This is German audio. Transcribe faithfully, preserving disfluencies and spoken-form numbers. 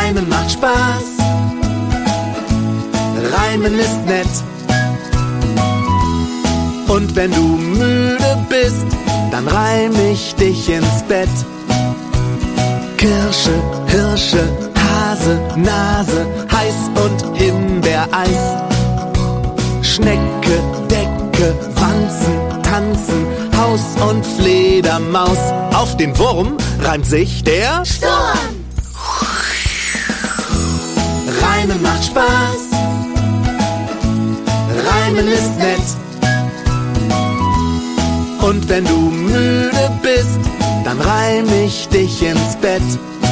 Reimen macht Spaß, Reimen ist nett. Und wenn du müde bist, dann reim ich dich ins Bett. Kirsche, Hirsche, Hase, Nase, heiß und Himbeereis. Schnecke, Decke, Wanzen, Tanzen, Haus und Fledermaus. Auf den Wurm reimt sich der Sturm. Reimen macht Spaß, Reimen ist nett. Und wenn du müde bist, dann reim ich dich ins Bett.